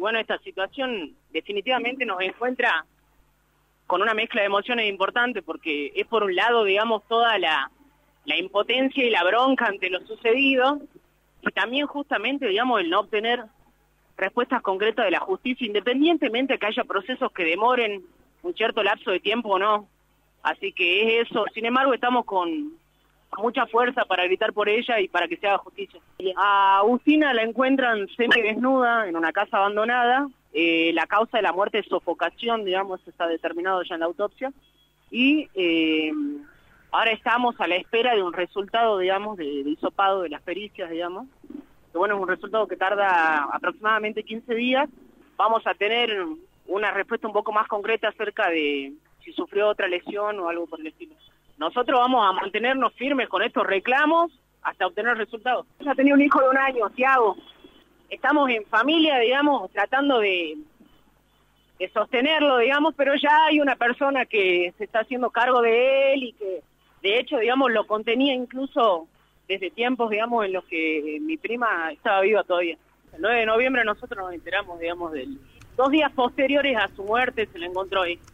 bueno, esta situación definitivamente nos encuentra con una mezcla de emociones importante, porque es por un lado, digamos, toda la impotencia y la bronca ante lo sucedido, y también justamente, digamos, el no obtener respuestas concretas de la justicia, independientemente de que haya procesos que demoren un cierto lapso de tiempo o no. Así que es eso. Sin embargo, estamos con mucha fuerza para gritar por ella y para que se haga justicia. A Agustina la encuentran semidesnuda en una casa abandonada. La causa de la muerte es sofocación, digamos, está determinado ya en la autopsia. Y ahora estamos a la espera de un resultado, digamos, de hisopado de las pericias, digamos. Que bueno, es un resultado que tarda aproximadamente 15 días. Vamos a tener una respuesta un poco más concreta acerca de si sufrió otra lesión o algo por el estilo. Nosotros vamos a mantenernos firmes con estos reclamos hasta obtener resultados. Ella tenía un hijo de 1 año, Thiago. Estamos en familia, digamos, tratando de sostenerlo, digamos, pero ya hay una persona que se está haciendo cargo de él y que, de hecho, digamos, lo contenía incluso desde tiempos, digamos, en los que mi prima estaba viva todavía. El 9 de noviembre nosotros nos enteramos, digamos, 2 días posteriores a su muerte se le encontró ahí.